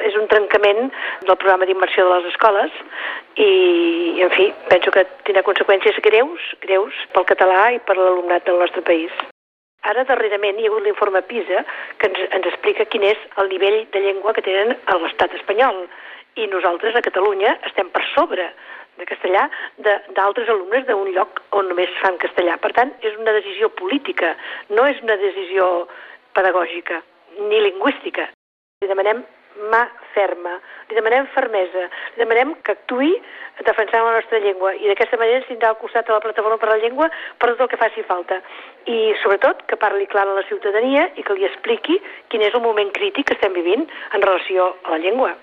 és un trencament del programa d'immersió de les escoles i, en fi, penso que tindrà conseqüències greus pel català i per l'alumnat del nostre país. Ara, darrerament, hi ha hagut l'informe PISA que ens explica quin és el nivell de llengua que tenen a l'estat espanyol. I nosaltres, a Catalunya, estem per sobre de castellà d'altres alumnes d'un lloc on només fan castellà. Per tant, és una decisió política, no és una decisió pedagògica ni lingüística. Li demanem mà ferma, li demanem fermesa, li demanem que actuï defensant la nostra llengua i d'aquesta manera ens tindrà al costat de la Plataforma per la Llengua per tot el que faci falta. I sobretot que parli clar a la ciutadania i que li expliqui quin és el moment crític que estem vivint en relació a la llengua.